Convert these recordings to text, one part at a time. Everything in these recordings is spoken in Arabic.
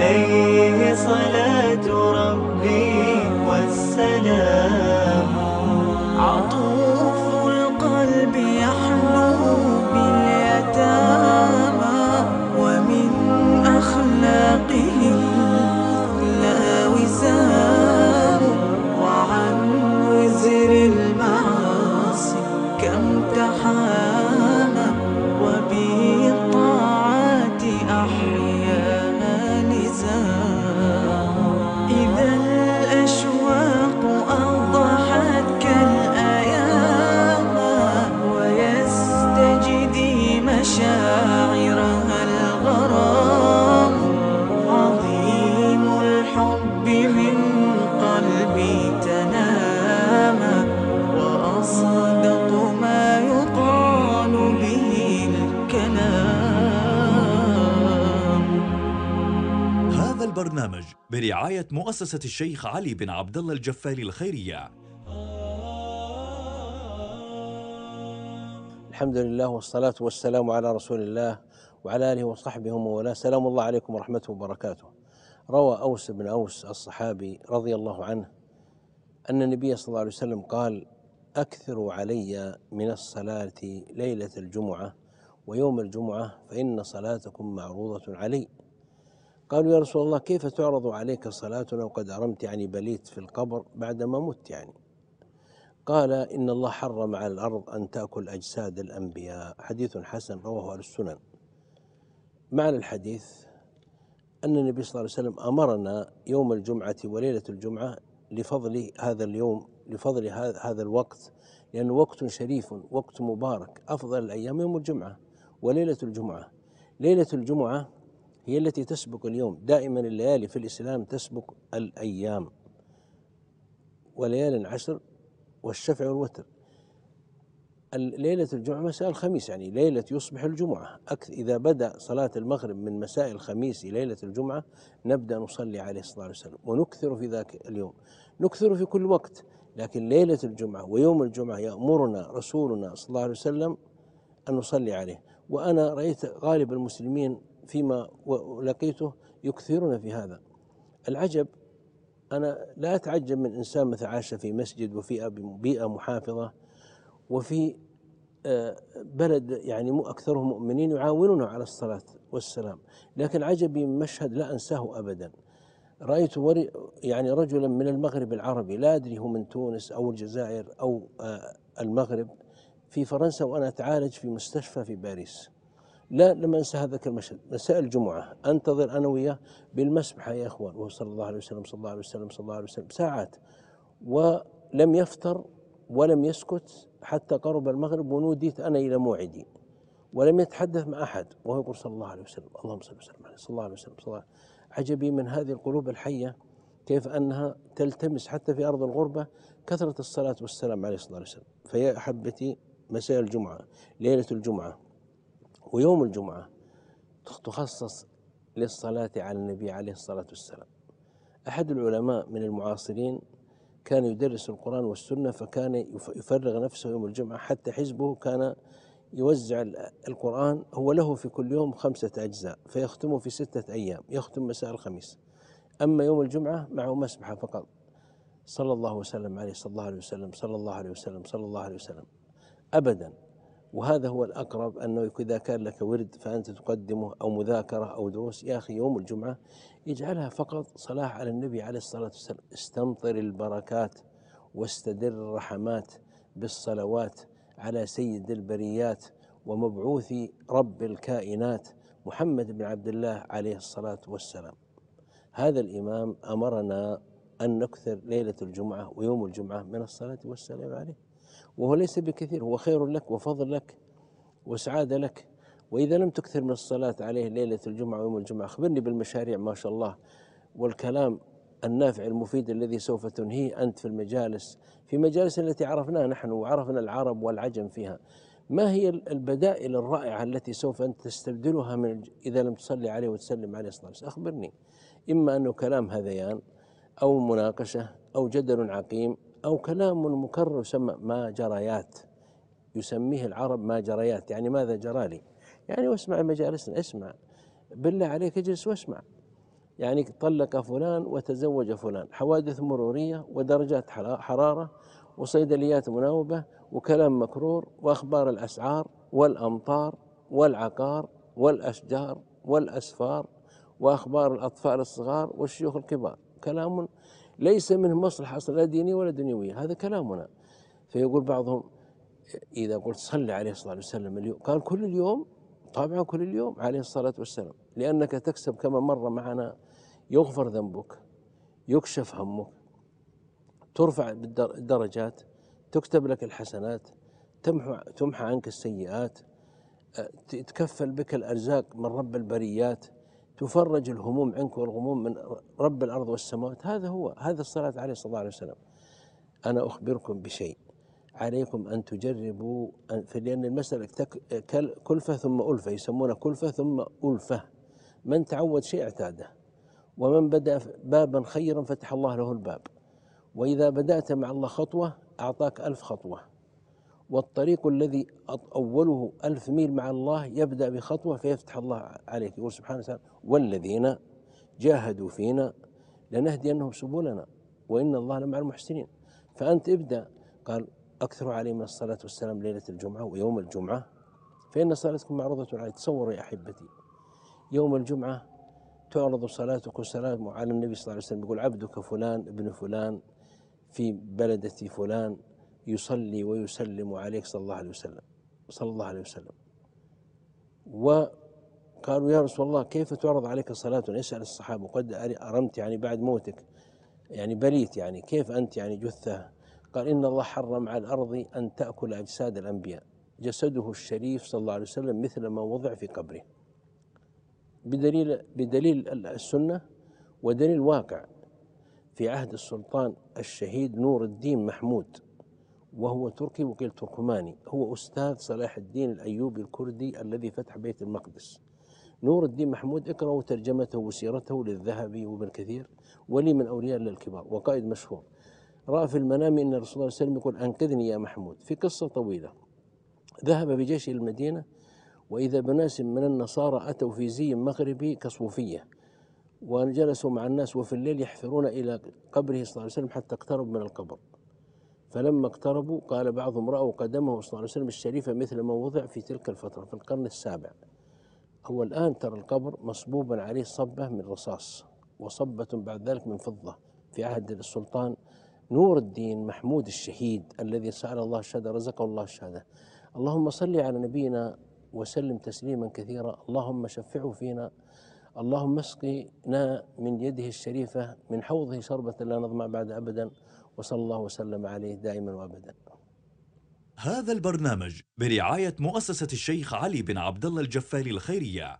عليه صلاة ربي والسلام. عطوف القلب يحلو باليتامى، ومن أخلاقه المثلى وسام. وعن وزر المعاصي كم تحامى، وبالطاعات أحياها لزام. إذا الأشواق أضحت كالأيام، ويستجدي مشاعرها الغرام. عظيم الحب من قلبي تنامى، وأصدق ما يقال به الكلام. هذا البرنامج برعاية مؤسسة الشيخ علي بن عبد الله الجفاري الخيرية. الحمد لله والصلاة والسلام على رسول الله وعلى آله وصحبه ومن والاه. سلام الله عليكم ورحمته وبركاته. روى أوس بن أوس الصحابي رضي الله عنه أن النبي صلى الله عليه وسلم قال: أكثروا علي من الصلاة ليلة الجمعة ويوم الجمعة، فإن صلاتكم معروضة علي. قالوا: يا رسول الله، كيف تعرض عليك صلاتنا وقد أرمت، يعني بليت في القبر بعدما مت يعني؟ قال: إن الله حرم على الأرض أن تأكل أجساد الأنبياء. حديث حسن رواه أهل السنن. معنى الحديث أن النبي صلى الله عليه وسلم أمرنا يوم الجمعة وليلة الجمعة لفضل هذا اليوم، لفضل هذا الوقت، لأنه وقت شريف، وقت مبارك. أفضل الأيام يوم الجمعة وليلة الجمعة. ليلة الجمعة هي التي تسبق اليوم. دائما الليالي في الإسلام تسبق الأيام، وليال عشر والشفع والوتر. ليلة الجمعة مساء الخميس، يعني ليلة يصبح الجمعة. إذا بدأ صلاة المغرب من مساء الخميس ليلة الجمعة نبدأ نصلي عليه صلى الله عليه وسلم، ونكثر في ذاك اليوم، نكثر في كل وقت. لكن ليلة الجمعة ويوم الجمعة يأمرنا رسولنا صلى الله عليه وسلم أن نصلي عليه. وأنا رأيت غالب المسلمين فيما لقيته يكثرون في هذا. العجب، أنا لا أتعجب من إنسان مثل عاش في مسجد وفي بيئة محافظة وفي بلد يعني مو أكثرهم مؤمنين يعاونونه على الصلاة والسلام، لكن عجبي من مشهد لا أنساه أبدا. رأيت يعني رجلا من المغرب العربي، لا أدري هو من تونس أو الجزائر أو المغرب، في فرنسا، وأنا أتعالج في مستشفى في باريس. لما أنسى هذاك المشهد. مساء الجمعة أنتظر أنا وياه بالمسبحة يا إخوان، وهو صلى الله عليه وسلم صلى الله عليه وسلم صلى الله عليه وسلم ساعات، ولم يفتر ولم يسكت حتى قرب المغرب، ونوديت أنا إلى موعدي، ولم يتحدث مع أحد وهو يقول صلى الله عليه وسلم اللهم صل وسلم عليه صلى الله عليه وسلم صلى الله عليه وسلم. عجبي من هذه القلوب الحية، كيف أنها تلتمس حتى في أرض الغربة كثرة الصلاة والسلام عليه صلى الله عليه وسلم. فيا أحبتي، مساء الجمعة، ليلة الجمعة ويوم الجمعة تخصص للصلاة على النبي عليه الصلاة والسلام. أحد العلماء من المعاصرين كان يدرس القرآن والسنة، فكان يفرغ نفسه يوم الجمعة، حتى حزبه كان يوزع القرآن، هو له في كل يوم 5 أجزاء، فيختمه في 6 أيام، يختم مساء الخميس. أما يوم الجمعة معه مسبحة فقط، صلى الله وسلم عليه صلى الله عليه وسلم صلى الله عليه وسلم صلى الله عليه وسلم أبدا. وهذا هو الأقرب، أنه إذا كان لك ورد فأنت تقدمه أو مذاكرة أو دروس، يا أخي يوم الجمعة اجعلها فقط صلاة على النبي عليه الصلاة والسلام. استمطر البركات واستدر الرحمات بالصلوات على سيد البريات ومبعوث رب الكائنات محمد بن عبد الله عليه الصلاة والسلام. هذا الإمام أمرنا أن نكثر ليلة الجمعة ويوم الجمعة من الصلاة والسلام عليه، وهو ليس بكثير، هو خير لك وفضل لك وسعادة لك. وإذا لم تكثر من الصلاة عليه ليلة الجمعة ويوم الجمعة، أخبرني بالمشاريع ما شاء الله والكلام النافع المفيد الذي سوف تنهيه أنت في المجالس، في مجالس التي عرفناها نحن وعرفنا العرب والعجم فيها. ما هي البدائل الرائعة التي سوف أنت تستبدلها من إذا لم تصلي عليه وتسلم عليه الصلاة والسلام؟ أخبرني. إما أنه كلام هذيان أو مناقشة أو جدل عقيم أو كلام مكرر يسمى ما جريات، يسميه العرب ما جريات، يعني ماذا جرى لي، يعني واسمع مجالسنا، اسمع بالله عليك، اجلس واسمع. يعني طلق فلان وتزوج فلان، حوادث مرورية ودرجات حرارة وصيدليات مناوبة وكلام مكرور وأخبار الأسعار والأمطار والعقار والأشجار والأسفار وأخبار الأطفال الصغار والشيوخ الكبار، كلام ليس منه مصلحة أصلا لا دينية ولا دنيوية، هذا كلامنا. فيقول بعضهم إذا قلت صلي عليه الصلاة والسلام اليوم، قال كل اليوم؟ طبعا كل اليوم عليه الصلاة والسلام، لأنك تكسب كما مر معنا، يغفر ذنبك، يكشف همك، ترفع الدرجات، تكتب لك الحسنات، تمحى عنك السيئات، تكفل بك الأرزاق من رب البريات، تفرج الهموم عنك والغموم من رب الأرض والسماوات. هذا الصلاة عليه الصلاة عليه وسلم. أنا أخبركم بشيء عليكم أن تجربوا، لأن المسألة كلفة ثم ألفة، يسمونها كلفة ثم ألفة. من تعود شيء اعتاده، ومن بدأ بابا خيرا فتح الله له الباب، وإذا بدأت مع الله خطوة أعطاك 1000 خطوة، والطريق الذي أوله 1000 ميل مع الله يبدأ بخطوة فيفتح الله عليك. يقول سبحانه وتعالى والذين جاهدوا فينا لنهدينهم سبلنا وإن الله لمع المحسنين. فأنت ابدأ. قال أكثروا عليه من الصلاة والسلام ليلة الجمعة ويوم الجمعة فإن صلاتكم معروضة عليه. تصوروا يا أحبتي، يوم الجمعة تعرض صلاتك وسلام على النبي صلى الله عليه وسلم، يقول عبدك فلان ابن فلان في بلدة فلان يصلي ويسلم عليك صلى الله عليه وسلم. وقالوا يا رسول الله كيف تعرض عليك صلاة؟ يسأل الصحابة قد أرمت يعني بعد موتك، يعني بليت، يعني كيف أنت يعني جثة؟ قال إن الله حرم على الأرض أن تأكل أجساد الأنبياء، جسده الشريف صلى الله عليه وسلم مثل ما وضع في قبره، بدليل السنة ودليل واقع. في عهد السلطان الشهيد نور الدين محمود، وهو تركي وقيل تركماني، هو أستاذ صلاح الدين الأيوبي الكردي الذي فتح بيت المقدس. نور الدين محمود، اقرأوا ترجمته وسيرته للذهبي وابن كثير، ولي من أولياء الله الكبار وقائد مشهور. رأى في المنام أن الرسول صلى الله عليه وسلم يقول أنقذني يا محمود، في قصة طويلة. ذهب بجيش المدينة وإذا بناس من النصارى أتوا في زي مغربي كصوفية، وجلسوا مع الناس وفي الليل يحفرون إلى قبره صلى الله عليه وسلم حتى اقتربوا من القبر. فلما اقتربوا قال بعضهم رأوا قدمه صلى الله عليه وسلم الشريفة مثل ما وضع في تلك الفترة في القرن السابع. هو الآن ترى القبر مصبوبا عليه صبة من رصاص وصبة بعد ذلك من فضة في عهد السلطان نور الدين محمود الشهيد الذي سأل الله الشهادة رزقه الله الشهادة. اللهم صل على نبينا وسلم تسليما كثيرا. اللهم شفعه فينا، اللهم اسقنا من يده الشريفة من حوضه شربة لا نظمأ بعد أبدا، وصلى الله وسلم عليه دائما وأبدا. هذا البرنامج برعاية مؤسسة الشيخ علي بن عبد الله الجفالي الخيرية.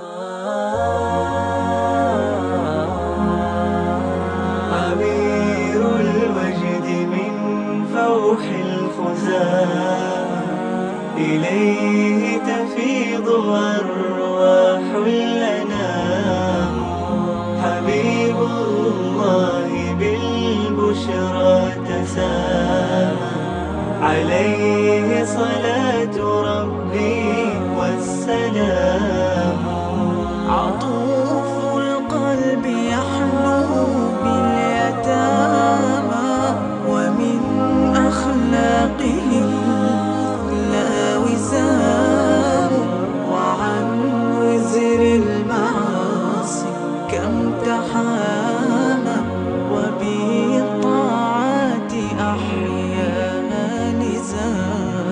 عبير الوجد من فوح الخزان، إليه تفيض أرواح الأنام. حبيب الله بالبشرى تسامى، عليه صلاة ربي والسلام. عطوف القلب يحلو باليتامى، ومن أخلاقه لا وزام. وعن وزر المعاصي كم تحامى، وبالطاعات أحيانا لزام.